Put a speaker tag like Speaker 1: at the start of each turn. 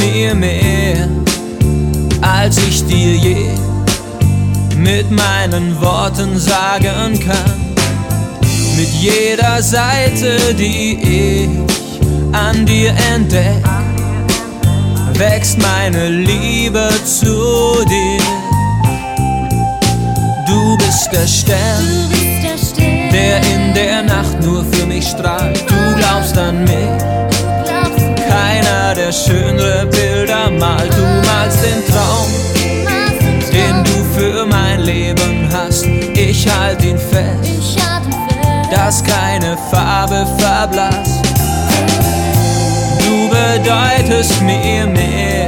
Speaker 1: mir mehr, als ich dir je mit meinen Worten sagen kann. Mit jeder Seite, die ich an dir entdeck, wächst meine Liebe zu dir. Du bist der Stern, der in der Nacht nur für mich strahlt. Du glaubst an mich, keiner, der schönere Bilder malt. Du malst den Traum, den du für mein Leben hast. Ich halt ihn fest, dass keine Farbe verblasst. Du bedeutest mir mehr,